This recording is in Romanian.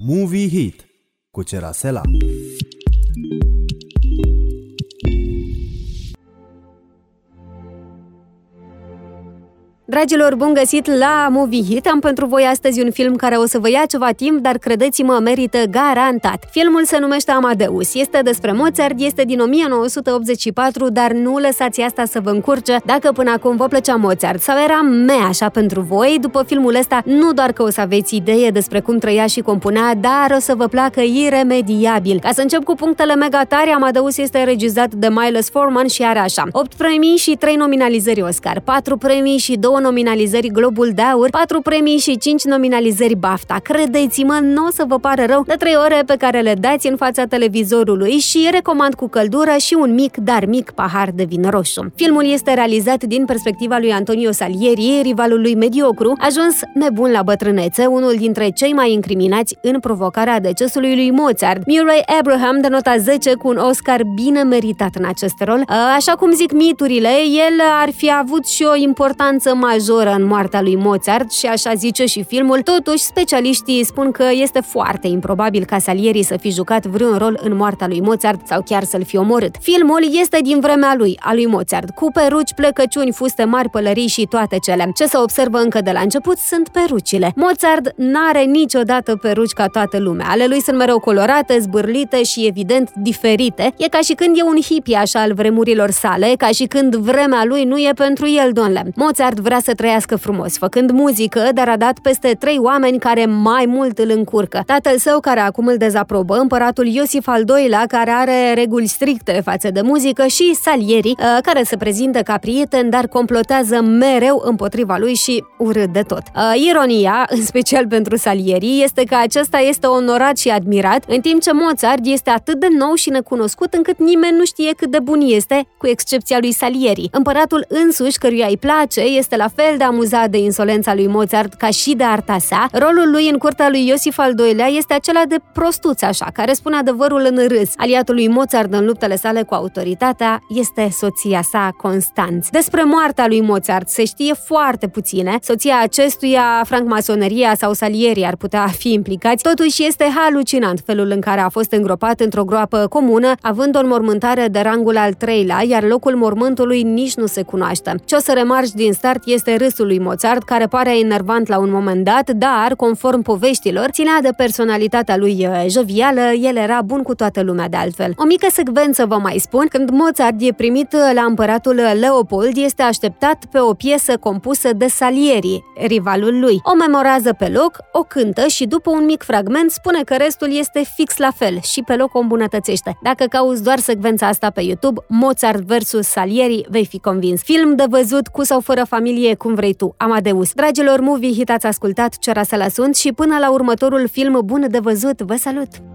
Movie Hit cu Cerasela. Dragilor, bun găsit la Movie Hit! Am pentru voi astăzi un film care o să vă ia ceva timp, dar credeți-mă, merită garantat. Filmul se numește Amadeus. Este despre Mozart, este din 1984, dar nu lăsați asta să vă încurce dacă până acum vă plăcea Mozart sau era așa pentru voi. După filmul ăsta, nu doar că o să aveți idee despre cum trăia și compunea, dar o să vă placă iremediabil. Ca să încep cu punctele mega tare, Amadeus este regizat de Milos Forman și are așa: 8 premii și 3 nominalizări Oscar, 4 premii și 2 nominalizări Globul de Aur, 4 premii și 5 nominalizări BAFTA. Credeți-mă, nu o să vă pară rău de 3 ore pe care le dați în fața televizorului și recomand cu căldură și un mic, dar mic pahar de vin roșu. Filmul este realizat din perspectiva lui Antonio Salieri, rivalul lui mediocru, ajuns nebun la bătrânețe, unul dintre cei mai incriminați în provocarea decesului lui Mozart. Murray Abraham dă nota 10 cu un Oscar bine meritat în acest rol. Așa cum zic miturile, el ar fi avut și o importanță majoră în moartea lui Mozart și așa zice și filmul. Totuși, specialiștii spun că este foarte improbabil ca Salieri să fi jucat vreun rol în moartea lui Mozart sau chiar să-l fi omorât. Filmul este din vremea lui, a lui Mozart, cu peruci, plecăciuni, fuste mari, pălării și toate cele. Ce se observă încă de la început sunt perucile. Mozart n-are niciodată peruci ca toată lumea. Ale lui sunt mereu colorate, zbârlite și evident diferite. E ca și când e un hippie așa al vremurilor sale, ca și când vremea lui nu e pentru el, domnule. Mozart vrea să trăiască frumos, făcând muzică, dar a dat peste 3 oameni care mai mult îl încurcă. Tatăl său, care acum îl dezaprobă, împăratul Iosif al II-lea, care are reguli stricte față de muzică, și Salieri, care se prezintă ca prieten, dar complotează mereu împotriva lui și urât de tot. Ironia, în special pentru Salieri, este că acesta este onorat și admirat, în timp ce Mozart este atât de nou și necunoscut încât nimeni nu știe cât de bun este, cu excepția lui Salieri. Împăratul însuși, căruia îi place, este la fel de amuzat de insolența lui Mozart ca și de arta sa. Rolul lui în curtea lui Iosif al II-lea este acela de prostuț așa, care spune adevărul în râs. Aliatul lui Mozart în luptele sale cu autoritatea este soția sa, Constanț. Despre moartea lui Mozart se știe foarte puține. Soția acestuia, francmasoneria sau Salieri ar putea fi implicați. Totuși este halucinant felul în care a fost îngropat într-o groapă comună, având o înmormântare de rangul al 3-lea, iar locul mormântului nici nu se cunoaște. Ce o să remarci din start este râsul lui Mozart, care pare enervant la un moment dat, dar, conform poveștilor, ținea de personalitatea lui jovială, el era bun cu toată lumea de altfel. O mică secvență vă mai spun: când Mozart e primit la împăratul Leopold, este așteptat pe o piesă compusă de Salieri, rivalul lui. O memorează pe loc, o cântă și după un mic fragment spune că restul este fix la fel și pe loc o îmbunătățește. Dacă cauți doar secvența asta pe YouTube, Mozart vs. Salieri, vei fi convins. Film de văzut cu sau fără familie, cum vrei tu, Amadeus. Dragilor, Movie Hit, ați ascultat, Cerasela sunt și până la următorul film bun de văzut, vă salut!